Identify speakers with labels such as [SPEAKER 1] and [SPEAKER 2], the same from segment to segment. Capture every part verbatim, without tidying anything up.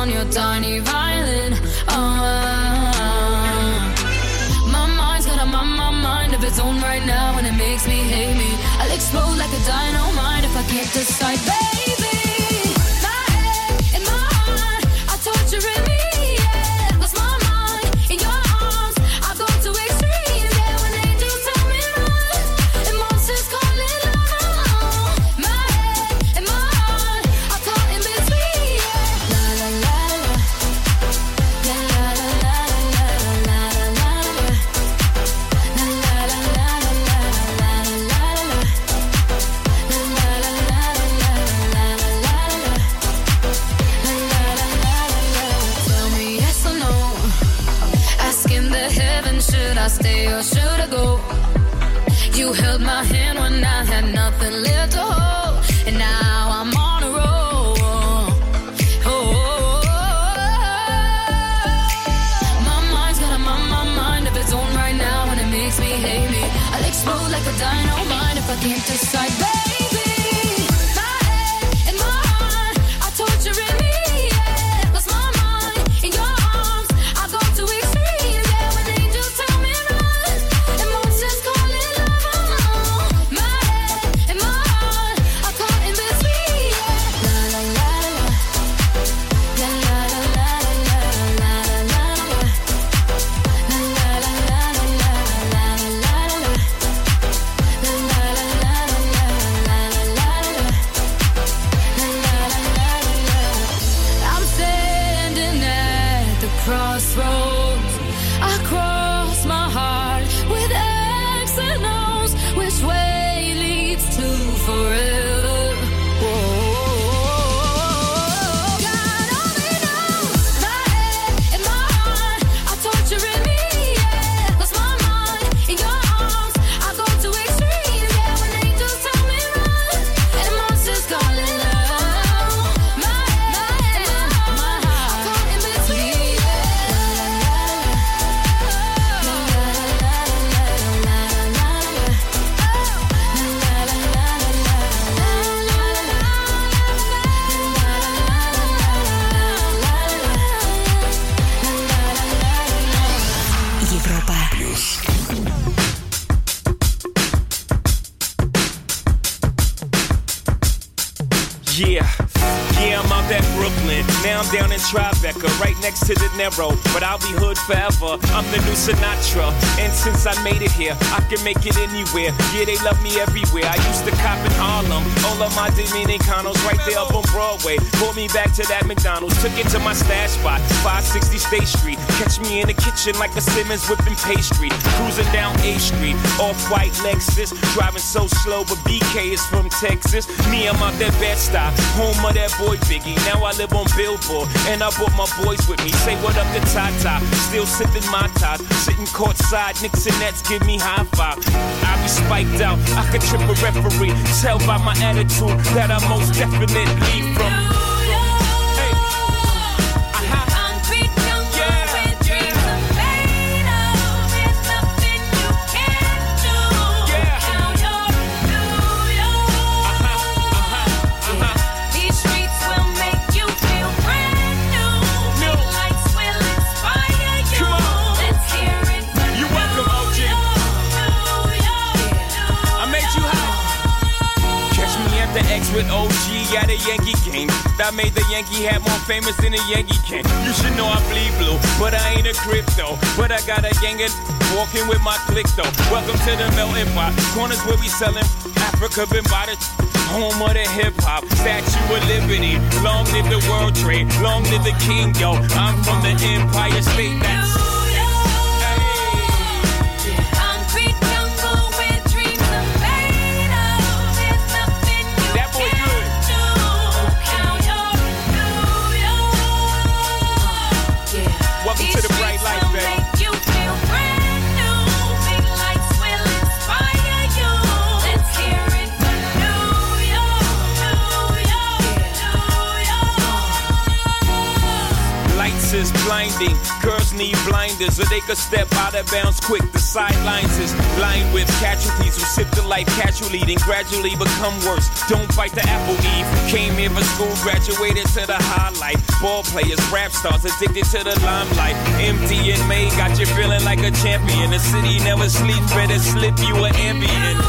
[SPEAKER 1] on your tiny violin. Uh, my mind's got a my, my mind of its own right now, and it makes me hate me. I'll explode like a dynamite if I can't decide, baby. My head and my heart are torturing me. Yeah, lost my mind in your arms. I go to extremes. Yeah, when angels tell me run, and monsters call it love. My head and my heart are caught in between. Yeah, la la la la, la la la la la la la la la la la should I stay or should I go? You held my hand when I had nothing left to hold, and now I'm on a roll. Oh, oh, oh, oh. My mind's got a my, my mind of its own right now, and it makes me hate me. I'll explode like a dynamite if I can't decide, baby. My head and my heart are torturing me. Yeah, lost my mind in your arms. I go to extremes. Yeah, when angels tell me run, and monsters call it love. My head and my heart are caught in between. Yeah, la la la la, la la la la la la la la la la la la la la la. I'm standing at the crossroads. I cross my heart with X and O's. Which way leads to forever? Whoa. God only knows. My head and my heart are torturing me. Yeah, lost my mind in your arms. I go to extremes. Yeah, when angels tell me run, and monsters call it love. My head and my heart are caught in between.
[SPEAKER 2] Европа.
[SPEAKER 3] Yeah, yeah, I'm out at Brooklyn. Now I'm down in Tribeca, right next to the Narrow. But I'll be hood forever. I'm the new Sinatra. And since I made it here, I can make it anywhere. Yeah, they love me everywhere. I used to cop in Harlem. All of my Dominicanos right there up on Broadway. Pulled me back to that McDonald's. Took it to my stash spot, five sixty State Street. Catch me in the kitchen like a Simmons whipping pastry. Cruising down A Street, off-white Lexus. Driving so slow, but B K is from Texas. Me, I'm out that Bed-Stuy, home of that boy Biggie. Now I live on Billboard, and I brought my boys with me. Say what up to Tata, still sipping my top. Sitting courtside, Knicks and Nets give me high five. I be spiked out, I could trip a referee. Tell by my attitude that I most definitely from. Hey. Uh-huh. Yeah, yeah. Yeah. X with O G at a Yankee game. That made the Yankee hat more famous than a Yankee can. You should know I bleed blue, but I ain't a crypto. But I got a gang of walking with my click though. Welcome to the melting pot. Corners where we sellin' Africa been by the home of the hip hop. Statue of Liberty. Long live the World Trade. Long live the King, yo. I'm from the Empire State. That's to the bright light, baby. Make you feel brand new. Big lights will inspire you. Let's hear it for New York, New York, New York. Lights lights is blinding. Girls need blinders, or they could step out of bounds quick. The sidelines is lined with casualties who sip the life casually, then gradually become worse. Don't bite the apple, Eve. Came here for school, graduated to the highlight. Ball players, rap stars, addicted to the limelight. Empty and May got you feeling like a champion. The city never sleeps, better slip you an ambient.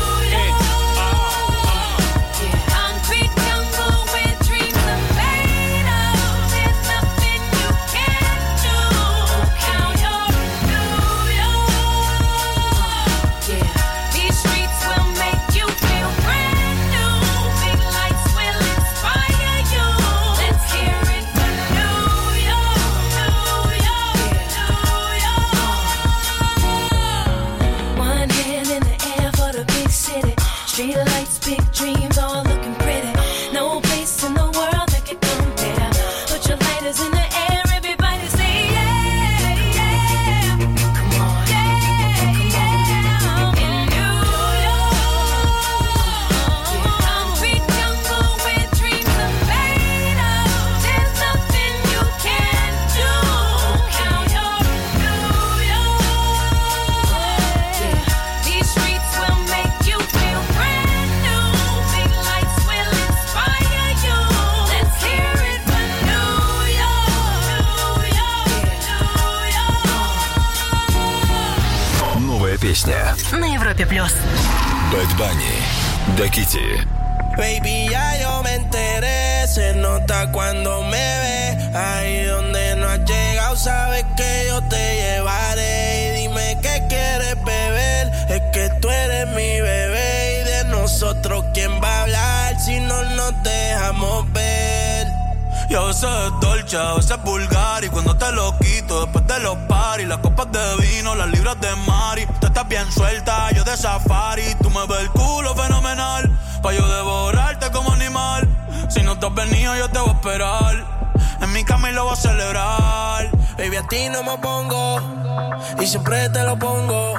[SPEAKER 2] Песня на Европе плюс.
[SPEAKER 4] Bad Bunny, Daquiti.
[SPEAKER 5] Baby, ya yo me enteré, se nota cuando me ve. Ahí donde no has llegado, sabes que yo te llevaré. Y dime qué quieres beber, es que tú eres mi bebé. Y de nosotros, ¿quién va a hablar si no nos dejamos ver?
[SPEAKER 6] Y a veces es dolce, a veces es vulgar. Y cuando te lo quito, después de los paris, las copas de vino, las libras de Mari. Tú estás bien suelta, yo de safari. Tú me ves el culo fenomenal, pa' yo devorarte como animal. Si no te has venido, yo te voy a esperar. En mi cama y lo voy a celebrar.
[SPEAKER 5] Baby, a ti no me pongo, y siempre te lo pongo.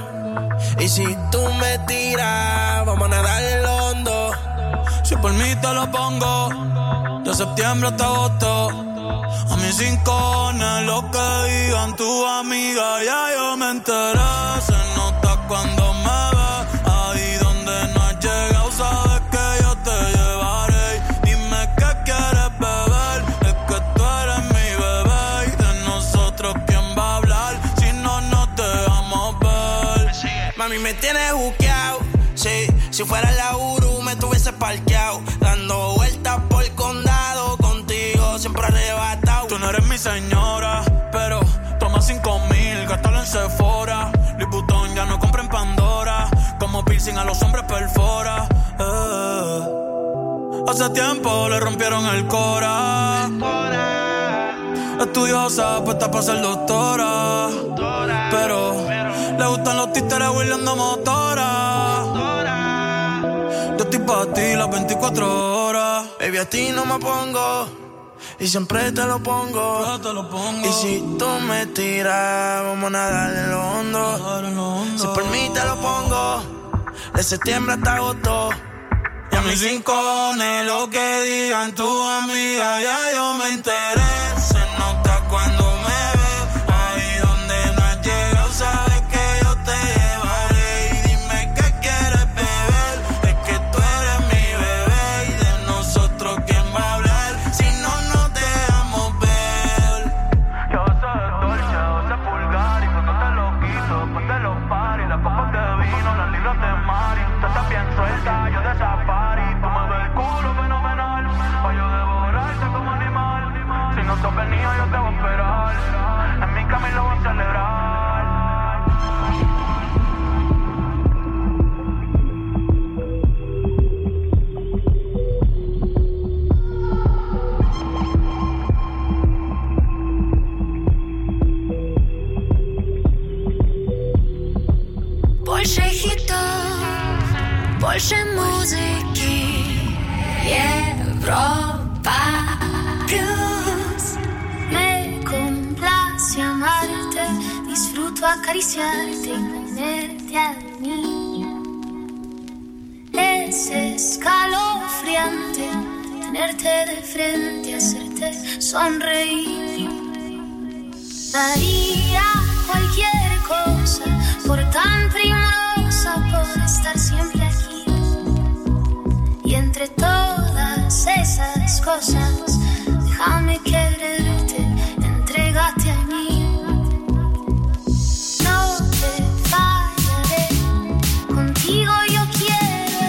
[SPEAKER 5] Y si tú me tiras, vamos a nadar en lo hondo.
[SPEAKER 6] Si por mí te lo pongo, de septiembre hasta agosto. A mis rincones, lo que digan tu amiga, ya yo me enteré. Se nota cuando me ves, ahí donde no has llegado, sabes que yo te llevaré. Dime qué quieres beber, es que tú eres mi bebé. Y de nosotros, ¿quién va a hablar si no nos dejamos ver?
[SPEAKER 5] Mami, me tienes juqueado, sí. Si fuera la Uru, me tuviese parqueado, dando vueltas por el condado, contigo siempre arrebatado.
[SPEAKER 6] Tú no eres mi señora, pero toma cinco mil, gástalo en Sephora. Louis Vuitton ya no compra en Pandora, como piercing a los hombres perfora. Eh. Hace tiempo le rompieron el cora. Estudiosa, puesta para ser doctora, pero le gustan los títeres huirleando motora. Yo estoy pa' ti las veinticuatro horas.
[SPEAKER 5] Baby, a ti no me pongo, y siempre te lo pongo.
[SPEAKER 6] Yo te lo pongo.
[SPEAKER 5] Y si tú me tiras, vamos a nadar en lo hondo. Si por mí te lo pongo, de septiembre hasta agosto.
[SPEAKER 6] Y a mis rincones, lo que digan tu amiga, ya yo me enteré. Se nota cuando me ves, ahí donde no has llegado, sabes que yo te llevaré. Y dime qué quieres beber, es que tú eres mi bebé. Y de nosotros, ¿quién va a hablar si no nos dejamos ver? Y a veces es dolce, a veces es vulgar. Y cuando te lo quito, después de los paris, las copas de vino, las libras de Mari. Tú estás bien suelta, yo de safari. Tú me ves el culo fenomenal, pa' yo devorarte como animal. Si no te has venido, yo te voy a esperar. En mi cama y lo voy a celebrar.
[SPEAKER 1] Больше хитов, больше музыки. Европа Plus. Me complace amarte, disfruto acariciarte y ponerte a mí. Es escalofriante tenerte de frente, hacerte sonreír.
[SPEAKER 7] Daría cualquier cosa por tan primorosa, por estar siempre aquí. Y entre todas esas cosas, déjame quererte, entrégate a mí. No te fallaré, contigo yo quiero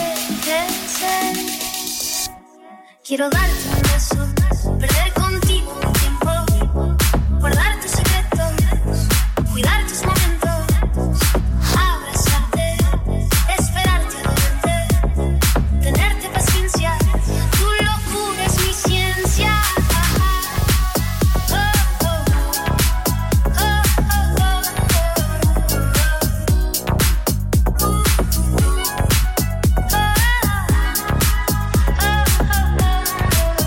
[SPEAKER 7] envejecer. Quiero darte un beso, perder contigo un tiempo, guardar tus secretos, cuidar tus momentos, abrazarte, esperarte a verte, tenerte paciencia, tu locura es mi ciencia. Oh, oh, oh, oh, oh, oh, oh.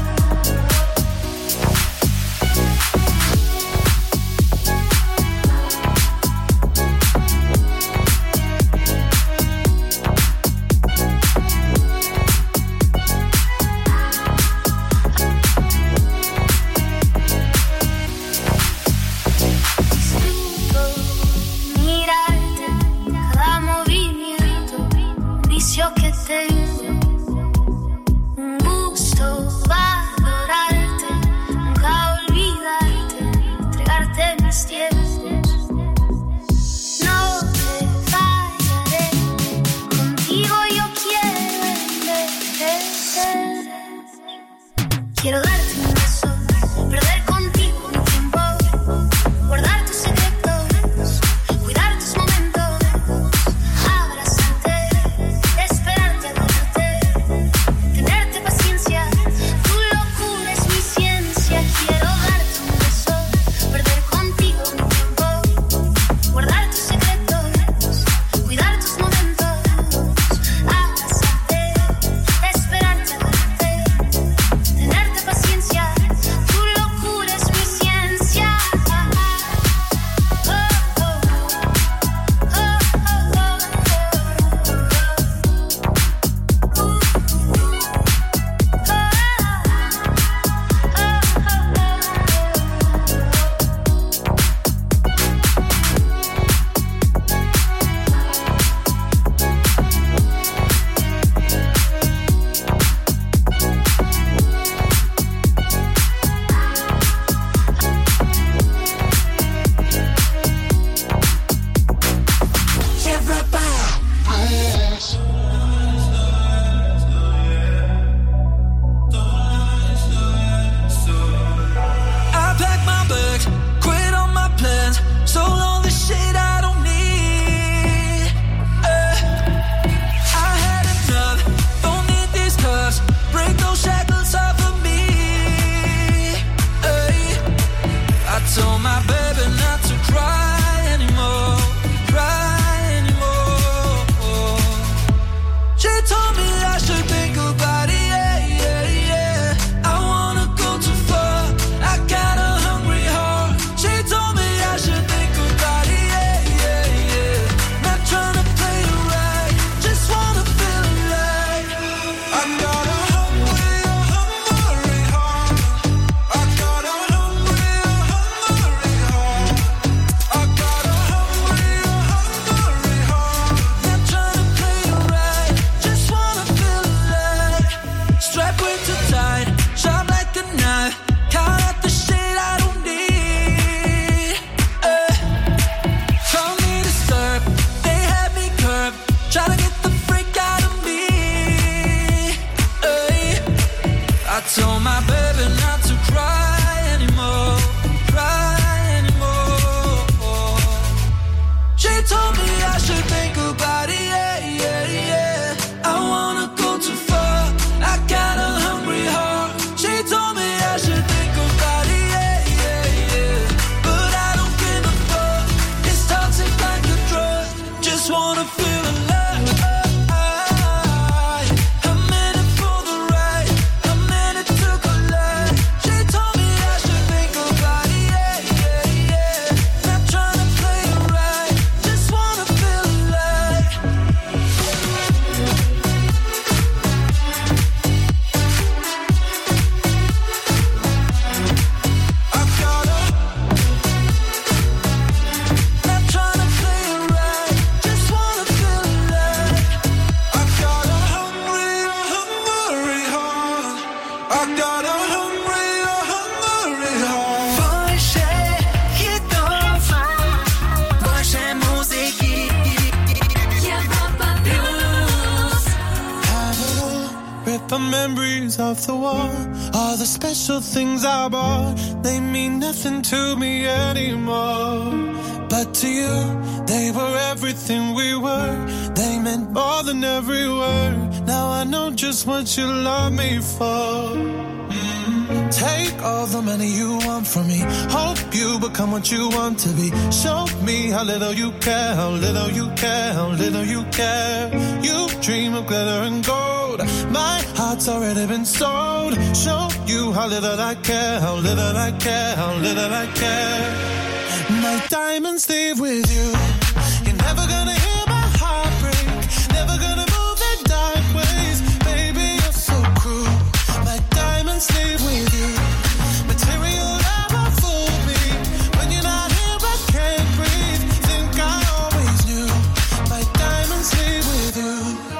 [SPEAKER 8] memories of the war, all the special things I bought, they mean nothing to me anymore. But to you, they were everything we were. They meant more than every word. Now I know just what you love me for. Mm. Take all the money you want from me. Hope you become what you want to be. Show me how little you care, how little you care, how little you care. You dream of glitter and gold. My heart's already been sold. Show you how little I care, how little I care, how little I care. My diamonds leave with you. You're never gonna hear my heart break. Never gonna move in dark ways. Baby, you're so cruel. My diamonds leave with you. Material never fooled me. When you're not here, I can't breathe. Think I always knew. My diamonds leave with you.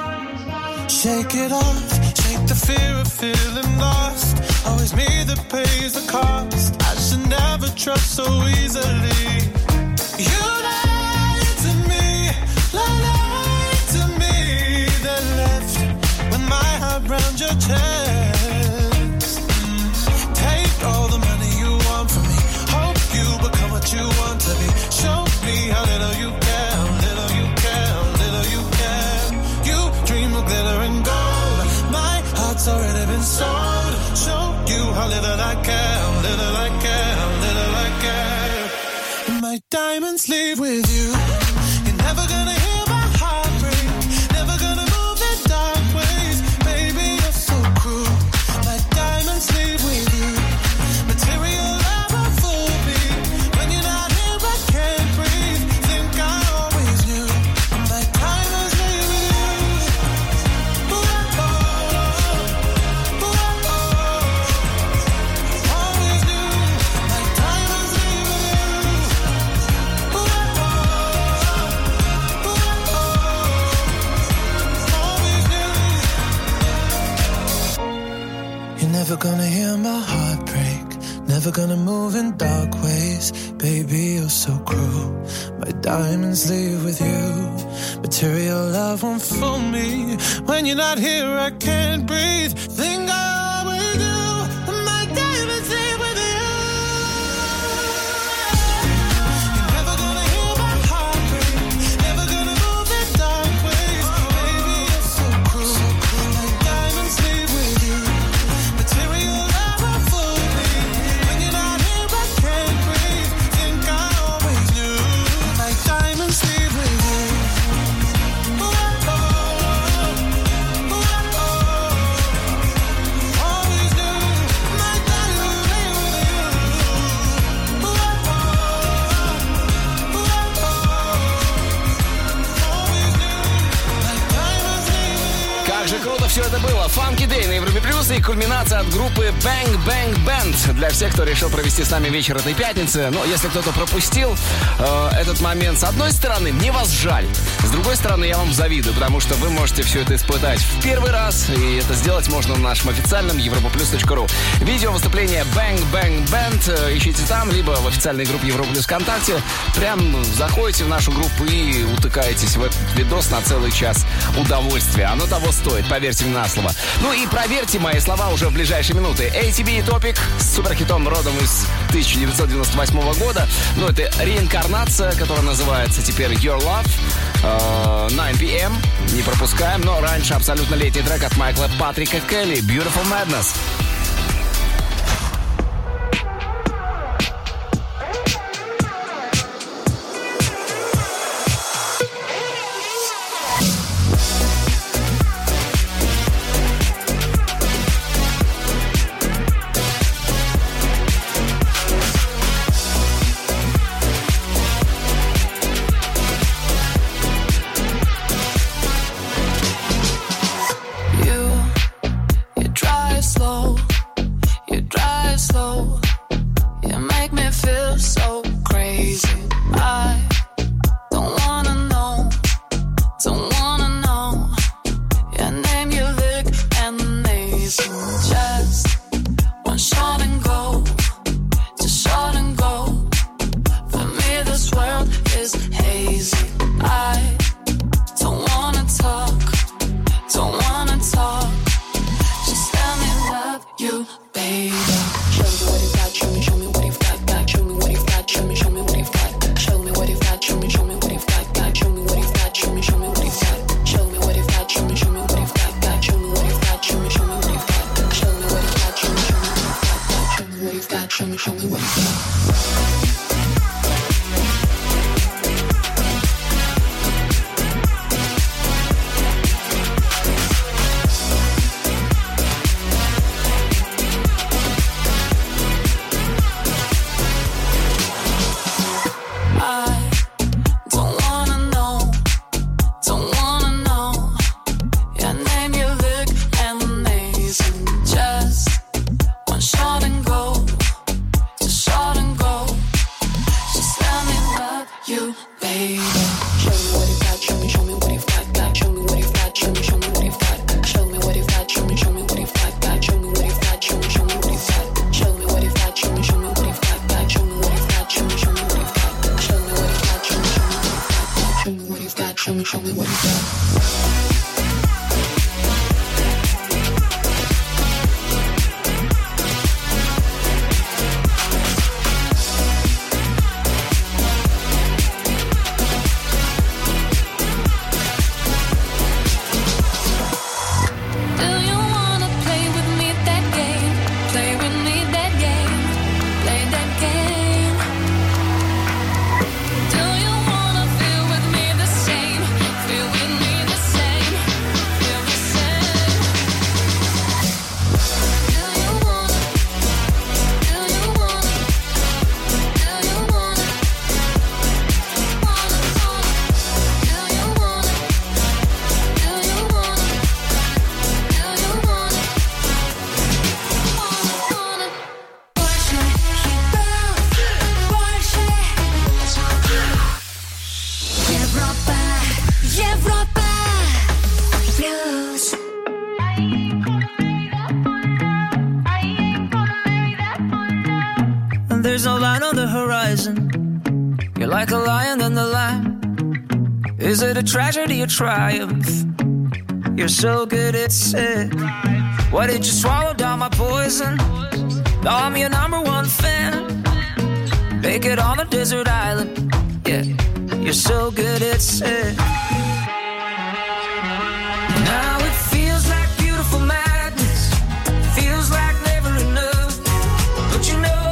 [SPEAKER 8] Shake it off. Shake the fear of feeling lost. Always me that pays the cost. I should never trust so easily. You lied to me, lied to me, then left with my heart round your chest. Take all the money you want from me. Hope you become what you want to be. Show me how little you care, how little you care, how little you care. You dream of glitter and gold. My heart's already been sold. Show you how little I care, how little I care, how little I care. And my diamonds leave with you. You're never gonna hear my heart break. Never gonna move in dark ways. Baby, you're so cruel. My diamonds leave with you. Material never fooled me. When you're not here, I can't breathe. Think I always knew. My diamonds leave with you. Ooh, oh, ooh, oh, always knew. My diamonds leave with you. Ooh, oh, ooh, oh, always knew. You're never gonna hear my heart break. Never gonna move in dark ways. Baby, you're so cruel. My diamonds leave with you. Material love won't fool me. When you're not here, I can't breathe. Think I always do. My diamonds leave with you. You're never gonna hear my heart break. Never gonna move in dark ways. Baby, you're so cruel. My diamonds leave with you. Material never fooled me. When you're not here, I can't breathe. Think I always knew. My diamonds leave with you. Ooh, oh, ooh, oh, always knew. My diamonds leave with you. Ooh, oh, ooh, oh, always knew. My diamonds leave with you.
[SPEAKER 9] Как же круто все это было. Funky Day на Европе Плюс и кульминация от группы Bang Bang Band. Для всех, кто решил провести с нами вечер этой пятницы. Но если кто-то пропустил э, этот момент, с одной стороны, мне вас жаль. С другой стороны, я вам завидую, потому что вы можете все это испытать в первый раз. И это сделать можно на нашем официальном европаплюс точка ру. Видео выступления Bang Bang Band э, ищите там, либо в официальной группе Европа Плюс ВКонтакте. Прям заходите в нашу группу и утыкаетесь в этот видос на целый час удовольствия. Оно того стоит, поверьте мне на слово. Ну и проверьте мои слова уже в ближайшие минуты. эй ти би и Topic с суперхитом родом из тысяча девятьсот девяносто восьмого года. Ну, это реинкарнация, которая называется теперь Your Love. Uh, nine пи эм. Не пропускаем, но раньше абсолютно летний трек от Майкла Патрика Келли Beautiful Madness.
[SPEAKER 1] Don't wanna talk, don't wanna talk. Just
[SPEAKER 10] what you got.
[SPEAKER 11] There's no line on the horizon. You're like a lion in the lamb. Is it a tragedy or triumph? You're so good at sick. Why did you swallow down my poison? Now I'm your number one fan. Make it on a desert island. Yeah, you're so good at sick. Now it feels like beautiful madness. Feels like never enough. But you know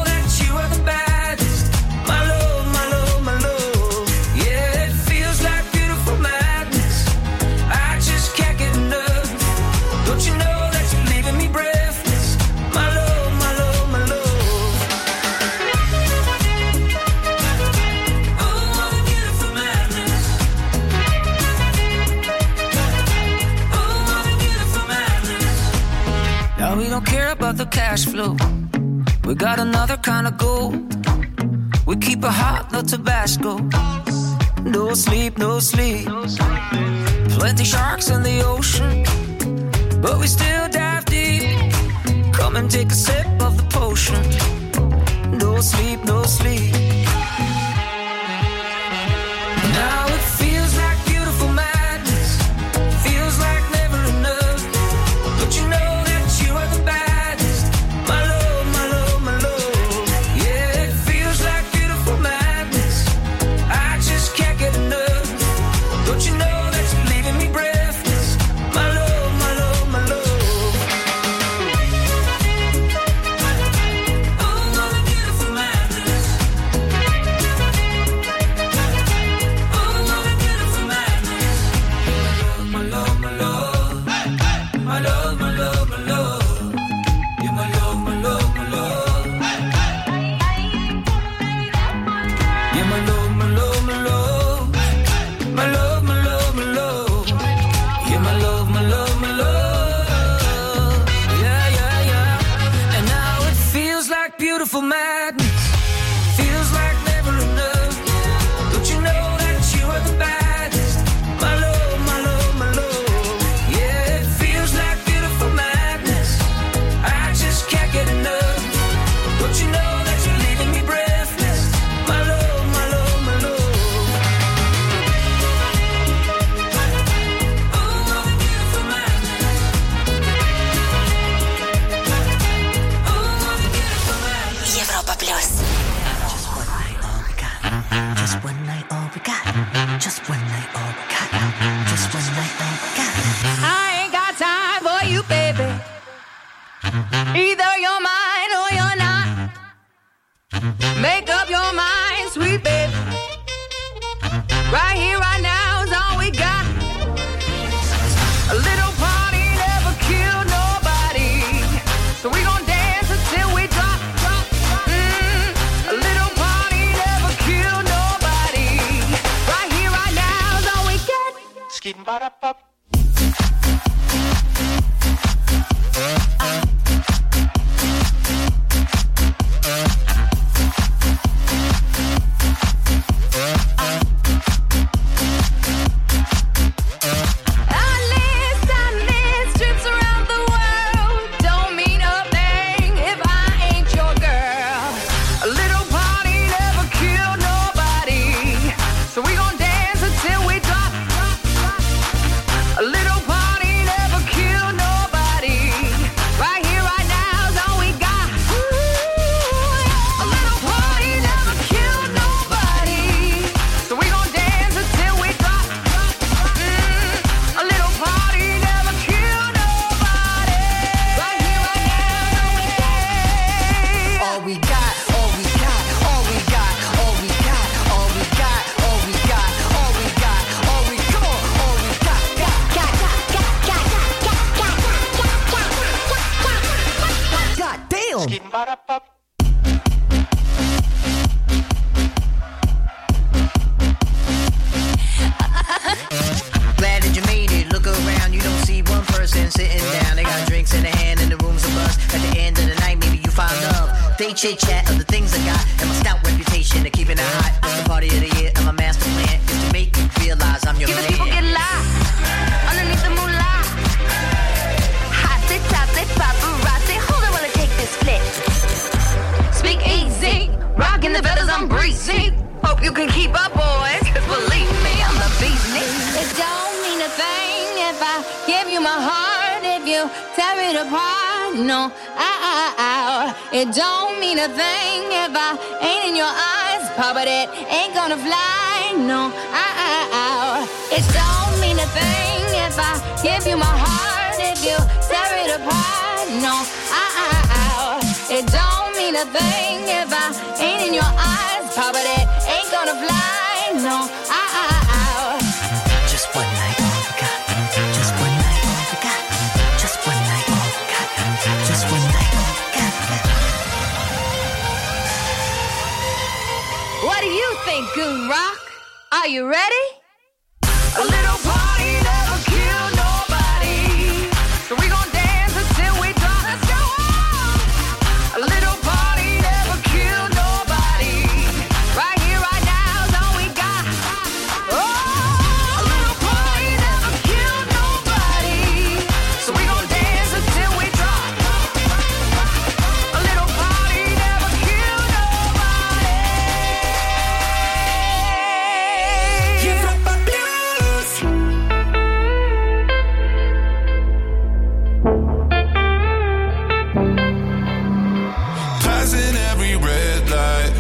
[SPEAKER 11] we don't care about the cash flow. We got another kind of gold. We keep it hot, no Tabasco. No sleep, no sleep. Plenty sharks in the ocean, but we still dive deep. Come and take a sip of the potion. No sleep, no sleep. Now it feels like beautiful madness. Feels like never enough. But you know beautiful madness. Feels like never enough. Don't you know that you are the baddest? My love, my love, my love. Yeah, it feels like beautiful madness. I just can't get enough. Don't you know that you're leaving me breathless? My love, my love, my love. Oh, what a beautiful madness. Oh, what a beautiful madness.
[SPEAKER 12] Европа плюс. Just one night, all we got. Just one night, all we got. Just one night, all we got.
[SPEAKER 13] I ain't got time for you, baby. Either you're mine or you're not. Make up your mind, sweet baby. Right here, right now is all we got. A little party never killed nobody, so we gon' dance until we drop, drop, drop. Mm, a little party never killed nobody. Right here, right now is all we got. Skidding ba da pop.
[SPEAKER 10] Chit chat of the things I got and my stout reputation of keeping it hot. It's the party of the year and my master plan is to make you realize I'm your
[SPEAKER 13] Give
[SPEAKER 10] man.
[SPEAKER 13] the people get live underneath the moonlight. Hot sit top, sit paparazzi. Hold on while I take this flick. Speak easy, rocking the feathers, I'm breezy. Hope you can keep up, boys, cause believe me, I'm the beast. It don't mean a thing if I give you my heart, if you tear it apart. No, I, I, I, it don't mean a thing if I ain't in your eyes, Papa, but it ain't gonna fly. No, I, I, I, it don't mean a thing if I give you my heart, if you tear it apart. No, I, I, I, it don't mean a thing if I ain't in your eyes, Papa, but it ain't gonna fly. No, I, I, I,
[SPEAKER 10] just one night, all we got. Just one night, all we got. Just one night, all we got. Just one night, all we got.
[SPEAKER 13] What do you think, Goon Rock? Are you ready? A little party never killed nobody, so we gon' dance until we drop. Let's go on. A little party never killed nobody. Right here, right now is all we got. Oh, a little party never killed nobody, so we gon' dance until we drop. A little party never killed nobody. Европа Плюс.
[SPEAKER 8] Passing every red light,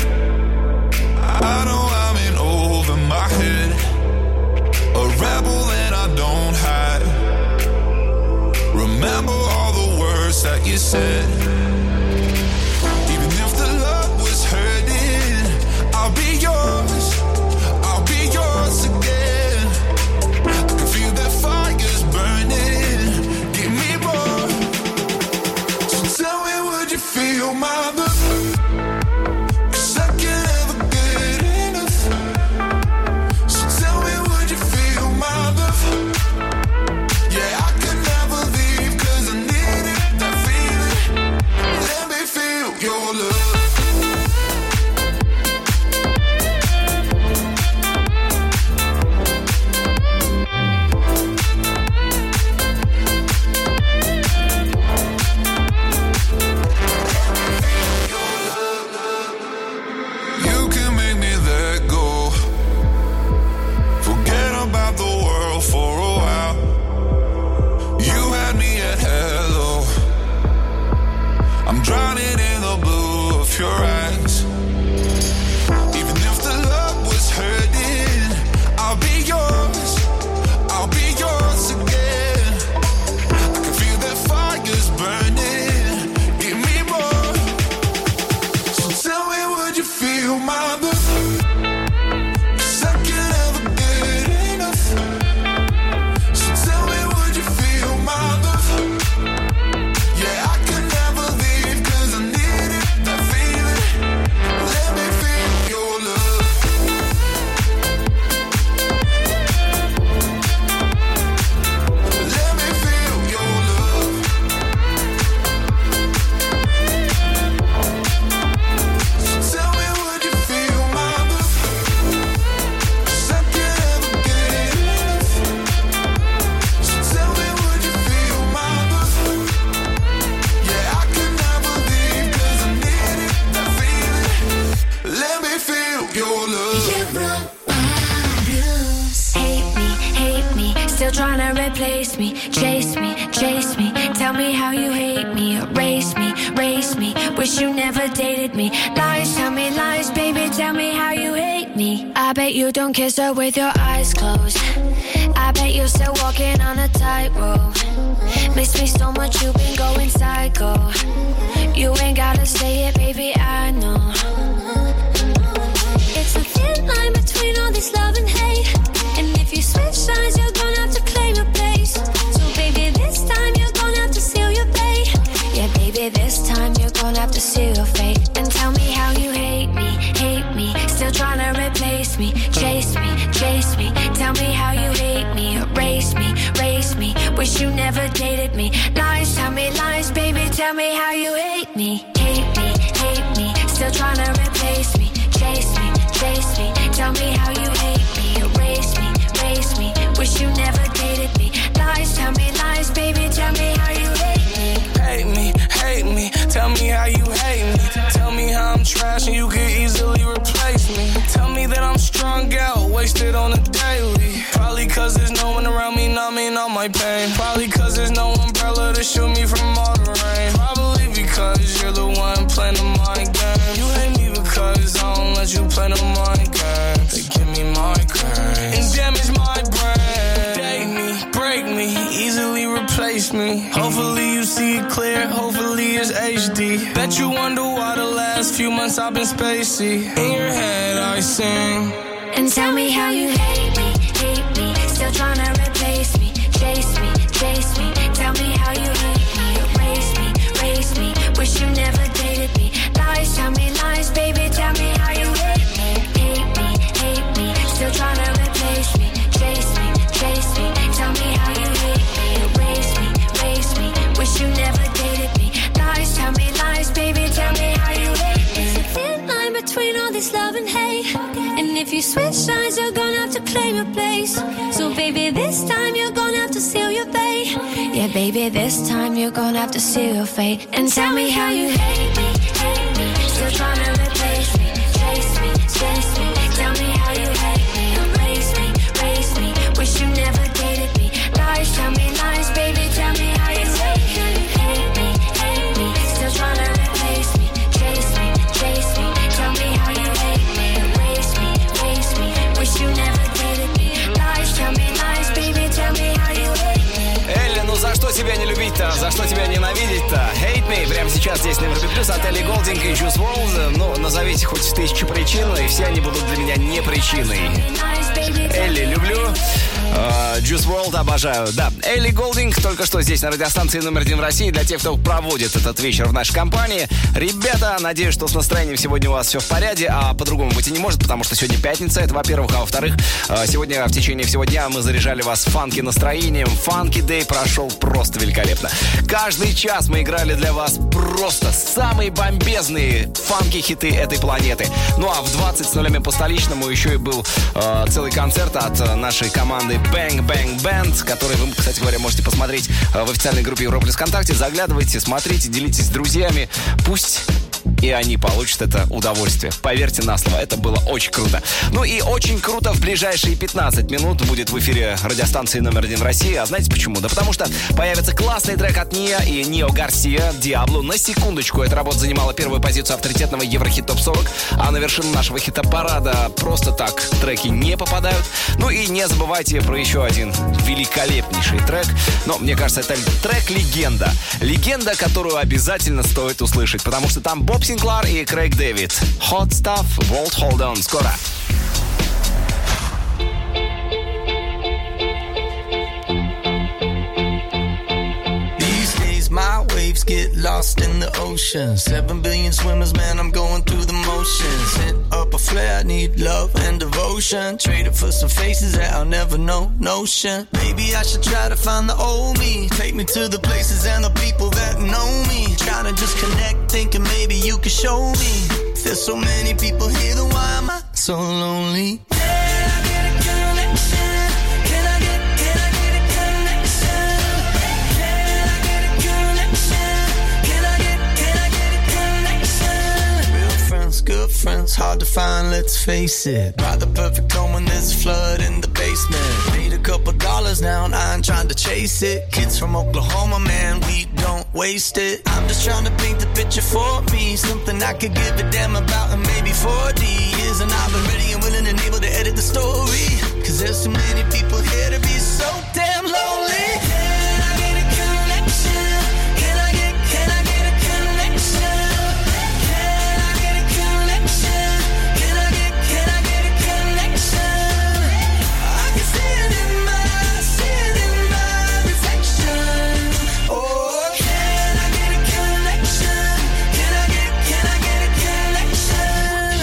[SPEAKER 8] I know I'm in over my head. A rebel and I don't hide. Remember all the words that you said. Even if the love was hurting, I'll be yours. I'll be yours again. I can feel that fire's burning. Give me more. So tell me, would you feel my love? 'Cause I can never get enough. So tell me, would you feel my love? Yeah, I can never leave 'cause I need it, that feeling. Let me feel your love. You can make me let go. Forget about the world for a while. You had me at hello. I'm drowning in the blue of your eyes. Even if the love was hurting, I'll be yours. I'll be yours again. I can feel that fire's burning. Give me more. So tell me,
[SPEAKER 7] Still trying to replace me, chase me, chase me. Tell me how you hate me, erase me, race me. Wish you never dated me. Lies, tell me lies, baby, tell me how you hate me. I bet you don't kiss her with your eyes closed. I bet you're still walking on a tightrope. Miss me so much, you've been going psycho. You ain't gotta say it, baby, I know. It's a thin line between all this love and hate. And if you switch sides, you're gonna have to claim your place. So baby, this time you're gonna have to seal your fate. Yeah, baby, this time you're gonna have to seal your fate. And tell me how you hate me, hate me. Still trying to replace me, chase me, chase me. Tell me how you hate me, erase me, race me. Wish you never dated me. Lies, tell me lies, baby, tell me how you hate me. Hate me, hate me. Still trying to replace me, chase me, chase me. Tell me how you hate me, erase me, race me. Wish you never dated me. Lies, tell me lies, baby, tell me how you hate me.
[SPEAKER 5] Hate me, hate me, tell me how you hate me. Tell me how I'm trash and you could easily replace me. Tell me that I'm strung out, wasted on a daily. Probably cause there's no one around me numbing all my pain. Probably cause there's no umbrella to shield me from all the rain. Probably because you're the one playing the mind game. You hate me because I don't let you play the mind game. They give me migraines and damage my brain. Date me, break me, easily replace me. Hopefully you see it clear, hopefully it's H D. Bet you wonder why the last few months I've been spacey. In your head I sing.
[SPEAKER 7] And tell me how you hate me, hate me. Still trying to replace me, chase me, chase me. Tell me how you hate me, erase me, race me. Wish you never dated me. Lies, tell me lies, baby, tell me how you hate me. Hate me, hate me. Still trying to replace me, chase me, chase me. Tell me how you hate me, erase me, race me. Wish you never dated me. Lies, tell me lies, baby, tell me how you hate me. It's a thin line between all this love and hate. And if you switch sides, you're gonna have to claim your place. So baby, this time you're gonna have to seal your fate. Yeah, baby, this time you're gonna have to seal your fate. And tell me how you hate me, hate me. Still trying to replace me, chase me, chase me. Tell me how you hate me, erase me, race me. Wish you never dated me. Lies, tell me lies, baby, tell me how you hate me. Hate me, hate me. Still trying to replace me, chase me, chase me. Tell me how you hate me, erase me, race me. Wish you never dated me. Lies, tell me lies, baby, tell me how you hate me.
[SPEAKER 9] Элли, ну за что тебя не любить-то? За что тебя ненавидеть-то? Hate Me прямо сейчас здесь на Европе Плюс от Элли Голдинг и Juice ворлд. Ну, назовите хоть тысячу причин, и все они будут для меня не причиной. Элли люблю, uh, Juice ворлд обожаю. Да, Элли Голдинг только что здесь на радиостанции номер один в России. Для тех, кто проводит этот вечер в нашей компании. Ребята, надеюсь, что с настроением сегодня у вас все в порядке, а по-другому быть и не может, потому что сегодня пятница, это во-первых, а во-вторых, сегодня в течение всего дня мы заряжали вас фанки настроением. Фанки Дэй прошел просто великолепно. Каждый час мы играли для вас просто самые бомбезные фанки-хиты этой планеты. Ну а в двадцать с нулями по столичному еще и был э, целый концерт от нашей команды Bang Bang Band, который вы, кстати говоря, можете посмотреть э, в официальной группе Европа ВКонтакте. Заглядывайте, смотрите, делитесь с друзьями. Пусть и они получат это удовольствие. Поверьте на слово, это было очень круто. Ну и очень круто в ближайшие пятнадцать минут будет в эфире радиостанции номер один в России. А знаете почему? Да потому что появится классный трек от Нио и Нио Гарсия «Диабло». На секундочку, эта работа занимала первую позицию авторитетного Еврохит топ сорок, а на вершину нашего хита-парада просто так треки не попадают. Ну и не забывайте про еще один великолепнейший трек. Но мне кажется, это трек-легенда. Легенда, которую обязательно стоит услышать, потому что там Боб Синклар и Крейг Дэвид. Hot Stuff, Won't Hold On. Скоро.
[SPEAKER 14] My waves get lost in the ocean. Seven billion swimmers, man, I'm going through the motions. Hit up a flare, I need love and devotion. Trade it for some faces that I'll never know, notion. Maybe I should try to find the old me. Take me to the places and the people that know me. Trying to just connect, thinking maybe you could show me. There's so many people here, then why am I so lonely? good friends, hard to find, let's face it. Buy the perfect home when there's a flood in the basement. Made a couple dollars now and I ain't trying to chase it. Kids from Oklahoma, man, we don't waste it. I'm just trying to paint the picture for me, something I could give a damn about in maybe forty years. And I've been ready and willing and able to edit the story, cause there's so many people here to be so damn lonely. Can I get a connection? Can I get, can I get a connection? Can I get a connection? Can I get, can I get a connection? I can see it in my, see it in my reflection. Oh, can I get a connection? Can I get, can I get a connection?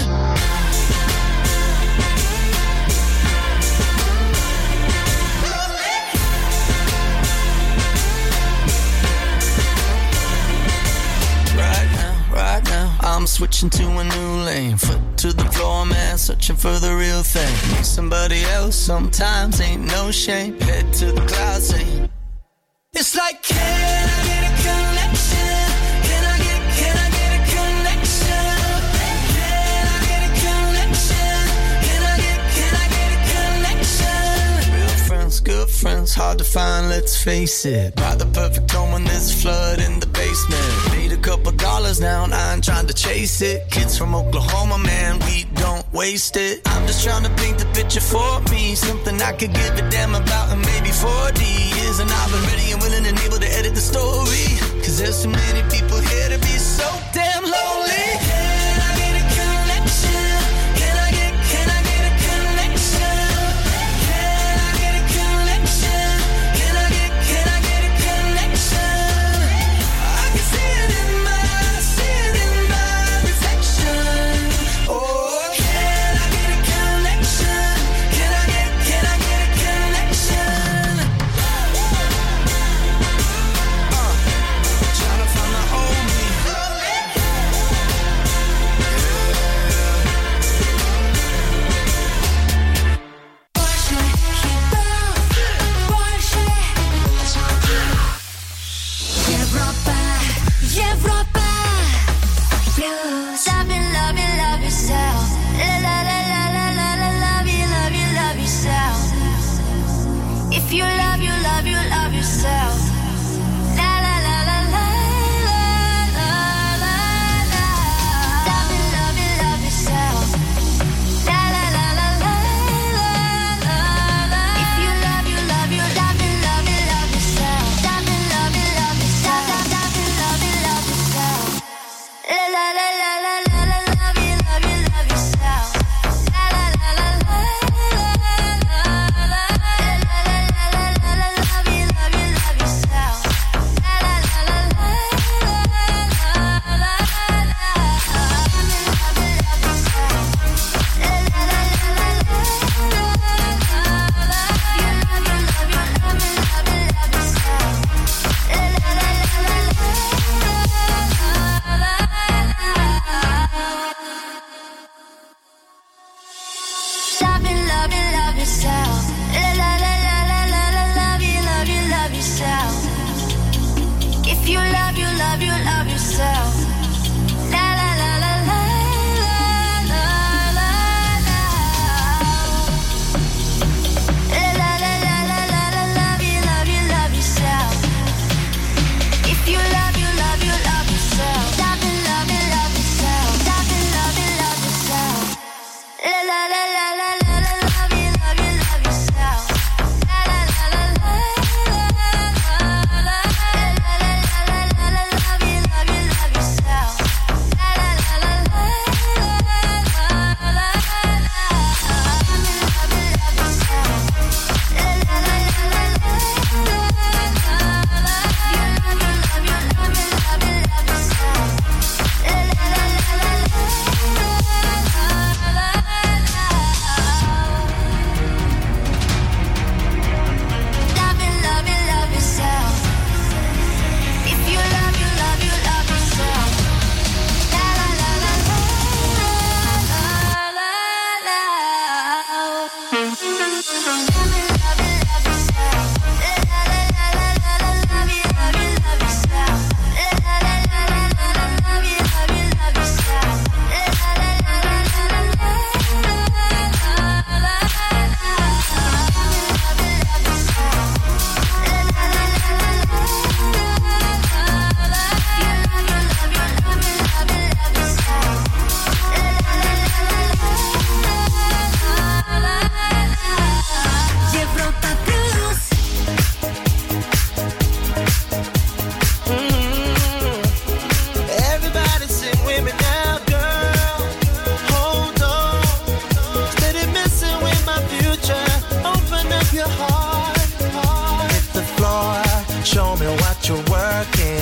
[SPEAKER 14] Right now, right now, I'm switching to a new lane. Foot to the floor, man, searching for the real thing. Need somebody else, sometimes ain't no shame. Head to the clouds, saying, it's like, can I get a connection? Can I get, can I get a connection? Can I get a connection? Can I get, can I get a connection? Real friends, good friends, hard to find, let's face it. Buy the perfect home when there's a flood in the basement. Made a couple dollars now and I ain't trying to chase it. Kids from Oklahoma, man, we don't waste it. I'm just trying to paint the picture for me, something I could give a damn about in maybe forty years. And I've been ready and willing and able to edit the story, cause there's so many people here to be so damn lonely. Can I get a connection? Can I get, can I get a connection? Can I get a connection? Can I get, can I get a connection? I can see it in my, see it in my reflection. Oh, can I get a connection? Can I get, can I get a connection? Uh, trying to find my old me.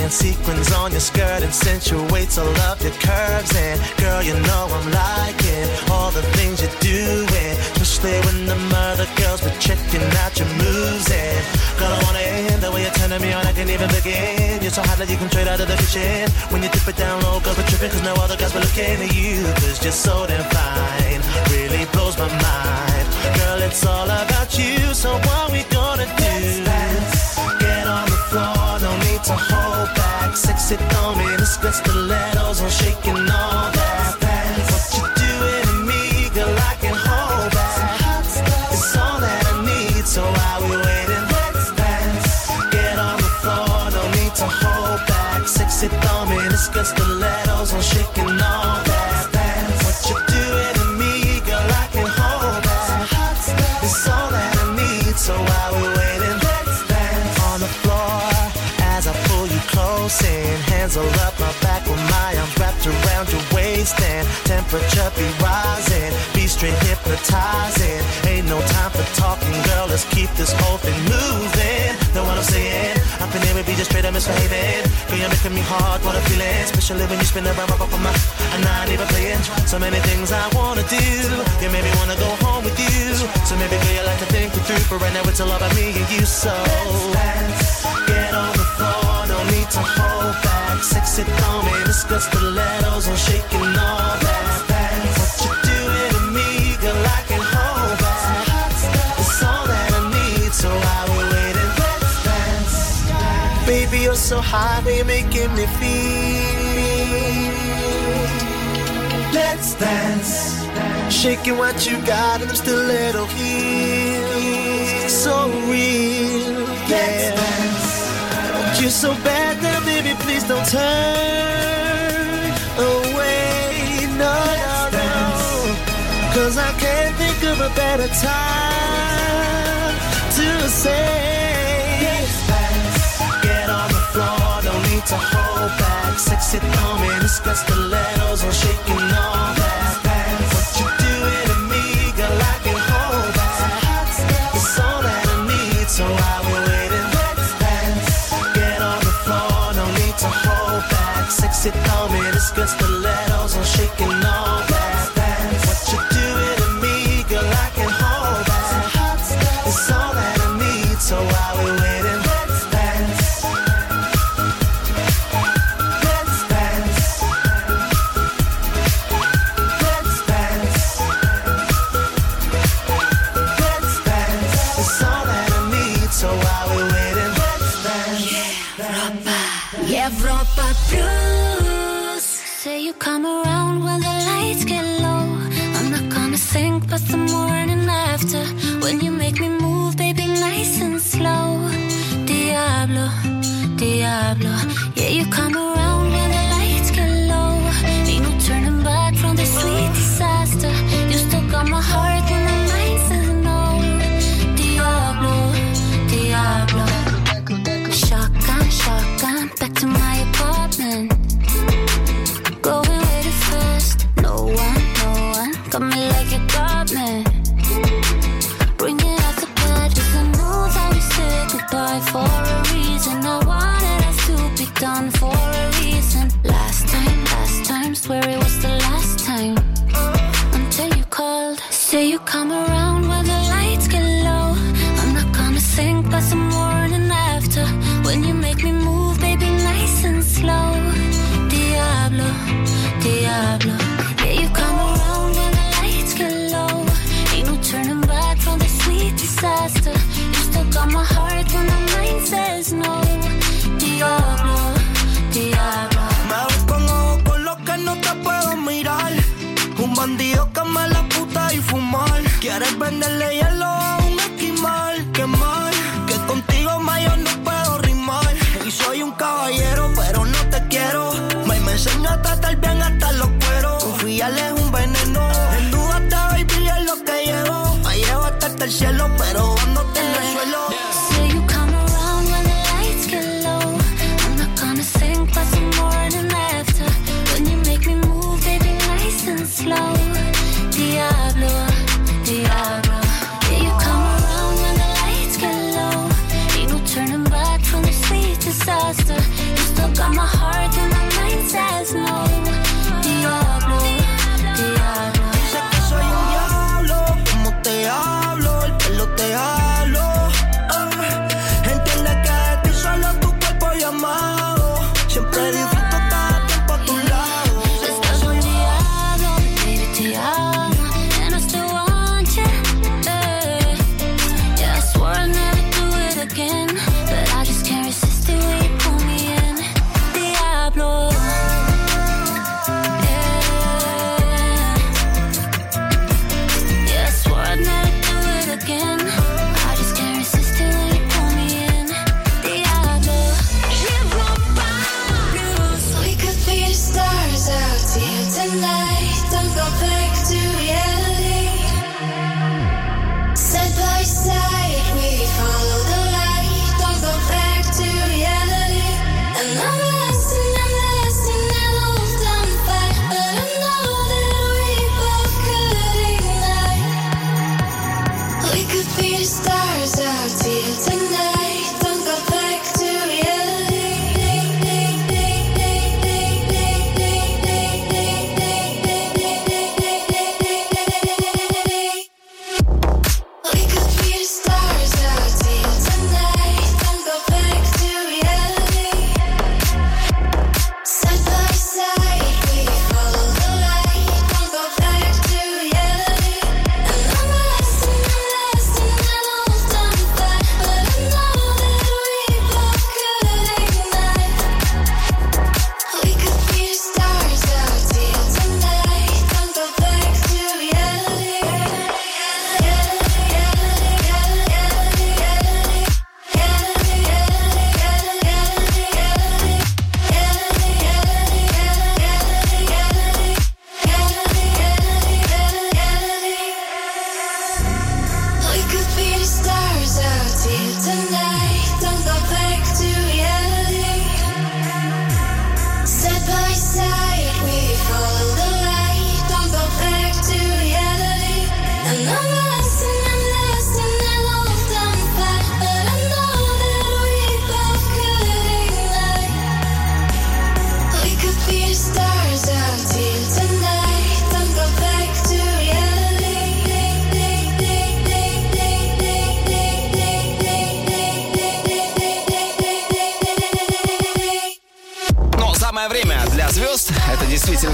[SPEAKER 5] and sequins on your skirt accentuates all of your curves. And girl, you know I'm liking all the things you're doing, especially when the other girls were checking out your moves. And girl, I wanna end the way you're turning me on, I can't even begin. You're so hot that you come straight out of the kitchen. When you dip it down low, girl, we're tripping, cause no other guys were looking at you, cause you're so damn fine, really blows my mind. Girl, it's all about you, so what we gonna do? Get on the floor, no need to hold back. Sexy thumb in the skirt, stilettos, I'm shaking all that. What you doing to me, girl, I can hold back. It's all that I need, so while we waiting, let's dance. Get on the floor, no need to hold back. Sexy thumb in the skirt, stilettos, I'm shaking all that. What you doing to me, girl, I can hold back. It's all that I need, so while we waiting, let's dance. On the floor, as I pull you close in, hands all up my back with my arms wrapped around your waist, and temperature be rising, be straight hypnotizing. Ain't no time for talking, girl, let's keep this whole thing moving. Know what I'm saying? Up in here, we be just straight up misbehaving. Girl, you're making me hard, what a feeling, especially when you spin around my up on my, I'm not even playing. So many things I wanna do, you made me wanna go home with you. So maybe girl, you like to think it through, but right now it's all about me and you. So let's dance. Get on the floor, no need to hold back. Sexy thumb in the skirt, stilettos, I'm shaking all that. What you doing to me, girl, I can hold back. It's all that I need, so while we're waiting, let's dance. Baby, you're so hot, you're making me feel. Let's dance. Shaking what you got and I'm still a little heels. So real, yeah. You're so bad now, baby, please don't turn away. No, no, no. Cause I can't think of a better time to say let's dance. Get on the floor, no need to hold back. Sexy thumb in the skirt, stilettos, I'm shaking all that. What you doing to me, girl, I can hold back. It's all that I need, so while we're waiting, let's dance. Get on the floor, no need to hold back. Sexy thumb in the skirt, stilettos, I'm shaking all that. What you doing to me, girl, I can hold back. It's all that I need, so while we're waiting, let's dance. Let's dance. Let's dance. Let's dance. It's all that I need, so while we're waiting, let's dance.
[SPEAKER 7] Европа Плюс. Say you come around when the lights get low. I'm not gonna think but the morning after. When you make me move, baby, nice and slow. Diablo, Diablo. Yeah, you come around when the lights get low. Ain't no turning back from the sweet disaster. You still got my heart when the mind says no. Diablo, Diablo. Shotgun, shotgun, back to my apartment. Going way too fast. No one, no one got me like you got me. Bring it out the bed, 'cause I know that we said goodbye for a reason. I wanted us to be done for a reason. Last time, last time, swear it was the last time. Until you called, say you come around when the lights get low. I'm not gonna think but the morning after. When you make me move, baby, nice and slow. Diablo, Diablo. Yeah, you come around when the lights get low. Ain't no turning back from the sweet disaster. You still got my heart when the mind says no. Diablo, Diablo.
[SPEAKER 15] Me ves con ojos con los que no te puedo mirar. Un bandido que me la puta y fumar. Quieres venderle hielo a un esquimal. Qué mal, que contigo más yo no puedo rimar. Y soy un caballero, pero no te quiero. Me, me enseño a tratar bien hasta los cueros. Confiarle es un veneno. Desnúdate, baby, es lo que llevo. Me llevaste hasta el cielo, pero dándote en el suelo.
[SPEAKER 7] Say you come around when the lights get low. I'm not gonna think but the morning after. When you make me move, baby, nice and slow. Diablo, Diablo. Yeah, you come around when the lights get low. Ain't no turning back from the sweet disaster. You still got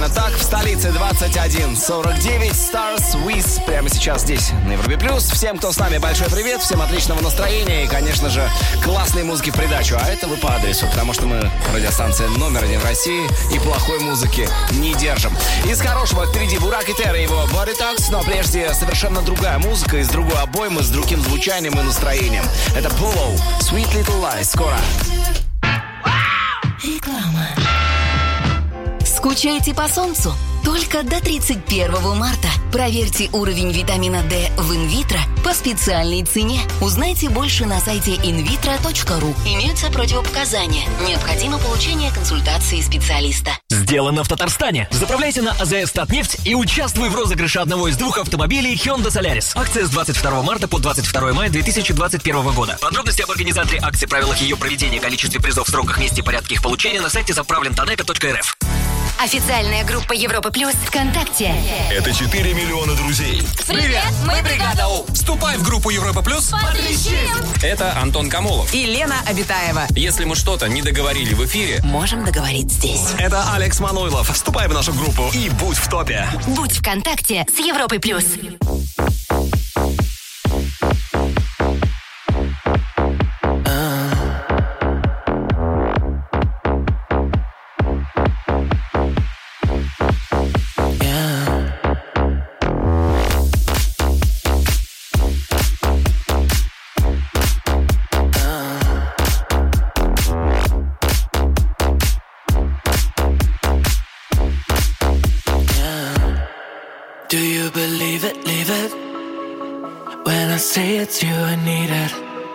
[SPEAKER 9] Время так, в столице двадцать один сорок девять. Stars With прямо сейчас здесь на Европе Плюс. Всем, кто с нами, большой привет, всем отличного настроения и, конечно же, классной музыки в придачу. А это вы по адресу, потому что мы радиостанция номер один в России и плохой музыки не держим. Из хорошего впереди Бурак и Терра и его Body Talks, но прежде совершенно другая музыка из другой обоймы с другим звучанием и настроением. Это Булоу, Sweet Little Lies, скоро.
[SPEAKER 16] Реклама. Скучаете по солнцу? Только до тридцать первого марта. Проверьте уровень витамина D в инвитро по специальной цене. Узнайте больше на сайте инвитро точка ру. Имеются противопоказания. Необходимо получение консультации специалиста.
[SPEAKER 17] Сделано в Татарстане. Заправляйте на АЗС Татнефть и участвуй в розыгрыше одного из двух автомобилей Hyundai Solaris. Акция с двадцать второго марта по двадцать второго мая две тысячи двадцать первого года. Подробности об организаторе акции, правилах ее проведения, количестве призов, сроках, месте и порядке их получения на сайте заправлен-танепе точка эр эф.
[SPEAKER 16] Официальная группа Европа Плюс ВКонтакте.
[SPEAKER 4] Это четыре миллиона друзей.
[SPEAKER 16] Привет, мы бригада У.
[SPEAKER 18] Вступай в группу Европа Плюс.
[SPEAKER 16] Потрещим.
[SPEAKER 19] Это Антон Камолов.
[SPEAKER 16] И Лена Обитаева.
[SPEAKER 19] Если мы что-то не договорили в эфире,
[SPEAKER 16] можем договорить здесь.
[SPEAKER 9] Это Алекс Мануйлов. Вступай в нашу группу и будь в топе.
[SPEAKER 16] Будь ВКонтакте с Европой Плюс.
[SPEAKER 15] Do you believe it, leave it? When I say it's you, I need it.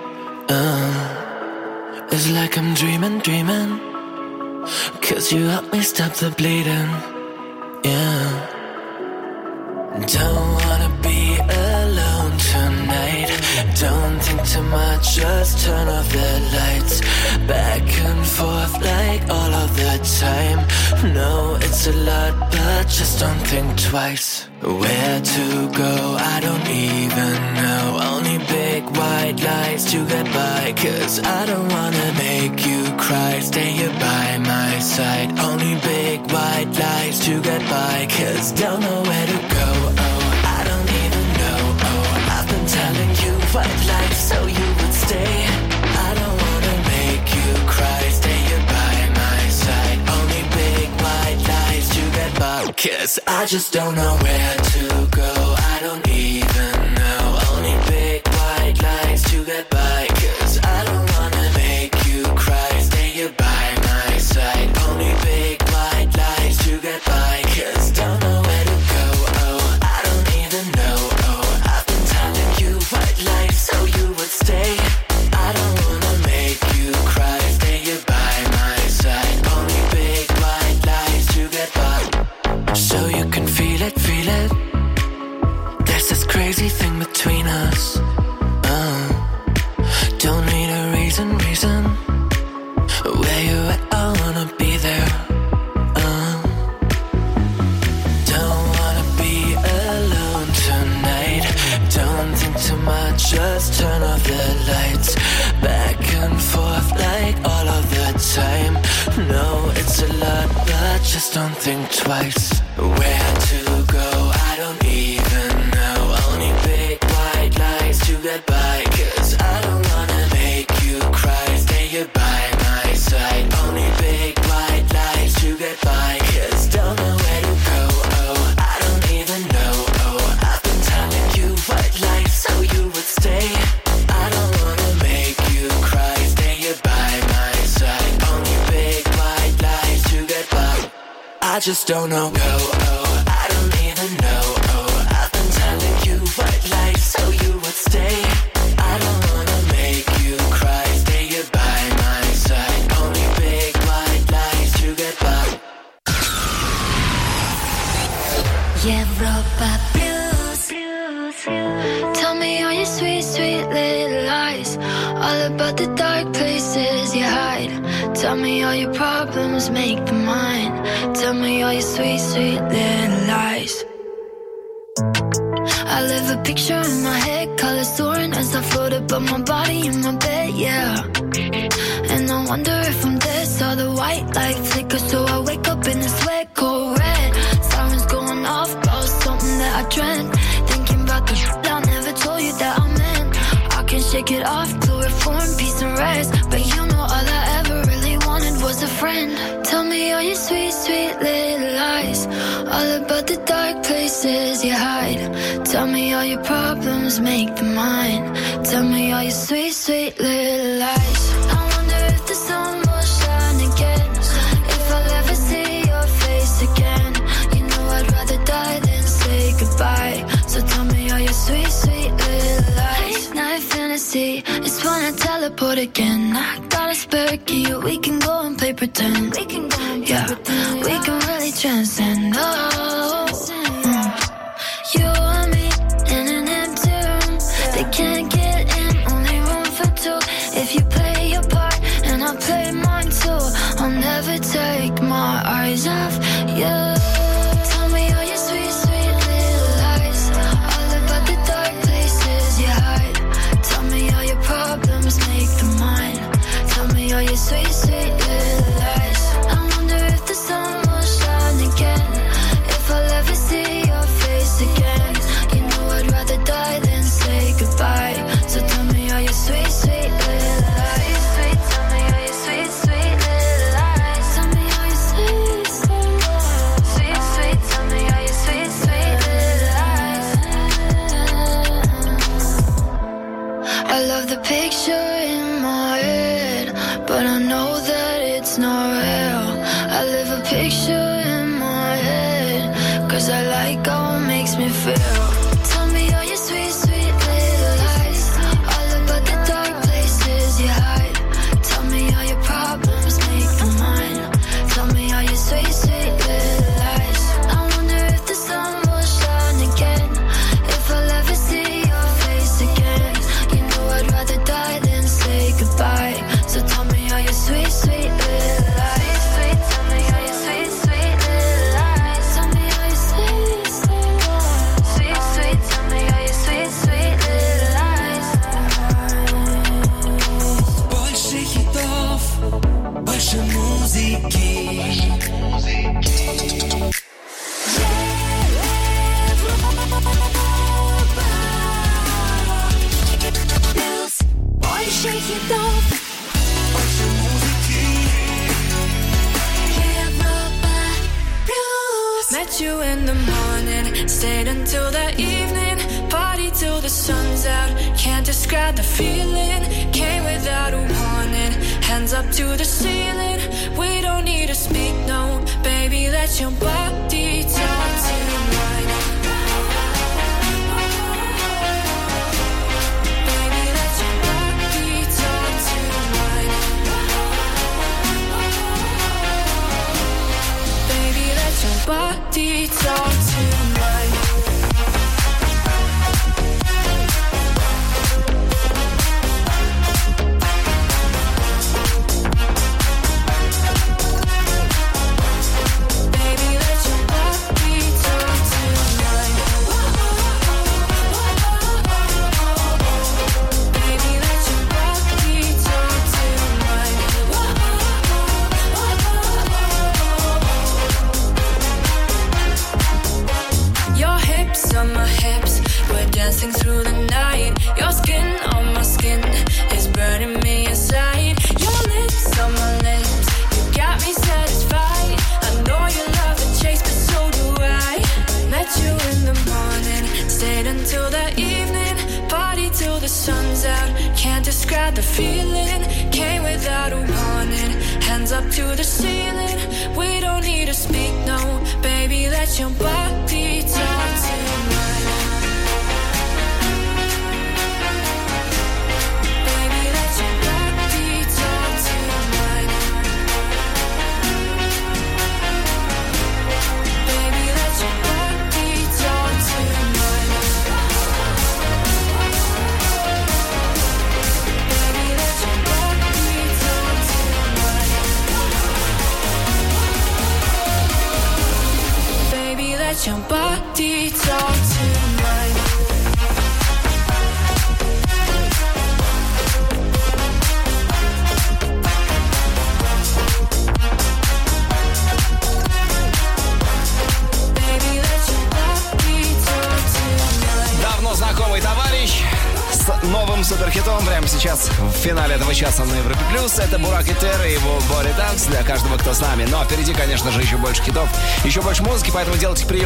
[SPEAKER 15] Uh, it's like I'm dreaming, dreaming. Cause you help me stop the bleeding. Yeah. Don't wanna be alone tonight. Don't think too much, just turn off the lights. Back and forth like all of the time. No, it's a lot, but just don't think twice. Where to go, I don't even know. Only big white lies to get by. Cause I don't wanna make you cry. Stay here by my side. Only big white lies to get by. Cause don't know where to go. Oh, I don't even know. Oh, I've been telling you white lies so you would stay. I don't wanna make you cry. Stay here by my side. Only big white lies to get by. Cause I just don't know where to go. I don't even know. Only big white lies to get by. Cause I don't wanna make you cry. Stay here by my side. Only big white lies to get by. Cause don't know where to go. Oh, I don't even know. Oh, I've been telling you white lies so you would stay. I don't wanna make you cry. Stay here by my side. Only big white lies to get by. So you can feel it, feel it. There's this crazy thing between us. Uh, don't need a reason, reason. Where you at, I wanna be there. Uh, don't wanna be alone tonight. Don't think too much, just turn off the lights. Back and forth like all of the time. No, it's a lot, but just don't think twice. Where to go, I don't even know. Only big white lies to get by. Cause I don't wanna make you cry. Stay here by my side. Only big white lies to get by. Cause don't know where to go. Oh, I don't even know. Oh, I've been telling you white lies so you would stay. I don't wanna make you cry. Stay here by my side. Only big white lies to get by. I just don't know. Go, oh, I don't even know. Oh, I've been telling you white lies so you would stay. I don't wanna make you cry. Stay here by my side. Only big white lies to get by.
[SPEAKER 7] Европа Плюс. Tell me all your sweet, sweet little lies. All about the dark places you hide. Tell me all your problems, make them mine. Tell me all your sweet, sweet little lies. I live a picture in my head, colors soaring as I float above my body in my bed, yeah. And I wonder if I'm dead, saw the white light flicker, so I wake up in a sweat cold red. trend. Thinking about the shit I never told you that I meant. I can shake it off, chloroform, peace and rest. But you know all I ever really wanted was a friend. Tell me all your sweet, sweet little lies, all about the dark places you hide. Tell me all your problems, make them mine. Tell me all your sweet, sweet little lies. I wonder if the sun will shine again, if I'll ever see your face again. You know I'd rather die than say goodbye. So tell me all your sweet, sweet little lies. Night fantasy, it's when I teleport again. I got a spare key, we can go and play pretend. We can go and play yeah, pretend. We can really transcend. Oh, mm. You and me in an empty room. They can't get in, only room for two. If you play your part and I play mine too, I'll never take my eyes off you. Tell me all your sweet, sweet little lies, all about the dark places you hide. Tell me all your problems, make them mine. Tell me all your sweet, sweet little lies. I wonder if the sun will shine again, if I'll ever see your face again. You know I'd rather die than say goodbye. So tell me all your sweet, sweet little lies. Sweet, tell me all your sweet, sweet little lies. Tell me all your sweet, sweet, sweet, sweet. Tell me all your sweet, sweet little lies. I love the picture in my head, but I know that it's not real. I live a picture in my head, cause I like how it makes me feel. Tell me all your sweet, sweet little lies, all about the dark places you hide. Tell me all your problems, make them mine. Tell me all your sweet, sweet little lies. I wonder if the sun will shine again, if I'll ever see your face again. You know I'd rather die than say goodbye. So tell me all your sweet, sweet little lies. Sweet, tell me all your sweet, sweet little lies. Tell me all your sweet, sweet, sweet, sweet. Tell me all your sweet, sweet little lies.
[SPEAKER 15] Больше хитов, больше музыки.
[SPEAKER 7] Больше хитов, больше музыки. Европа плюс.
[SPEAKER 11] Met you in the morning, stayed until the evening, party till the sun's out. Can't describe the feeling, came without a warning, hands up to the ceiling. We don't need to speak, no, baby, let your body talk to mine. Baby, let your body talk to mine. Baby, let your body talk to mine. Baby, let your body talk to mine. Baby, let your body talk to mine. Your hips on my hips, we're dancing through the night. Your skin on my skin is burning me inside. Your lips on my lips, you got me satisfied. I know you love the chase, but so do I. Met you in the morning, stayed until the evening, party till the sun's out. Can't describe the feeling, came without a warning, hands up to the ceiling. We don't need to speak, no, baby, let your body talk to mine. Baby, let your body talk to mine. Baby, let your body talk to mine. Baby, let your body talk to mine. Baby, let your body talk to mine. Baby, let your body talk
[SPEAKER 9] новый товарищ с новым суперхитом прямо сейчас в финале этого часа на Европе Плюс. Это Бурак и Терра и его Body Dance для каждого, кто с нами. Но впереди, конечно же, еще больше хитов, еще больше музыки, поэтому делайте прием.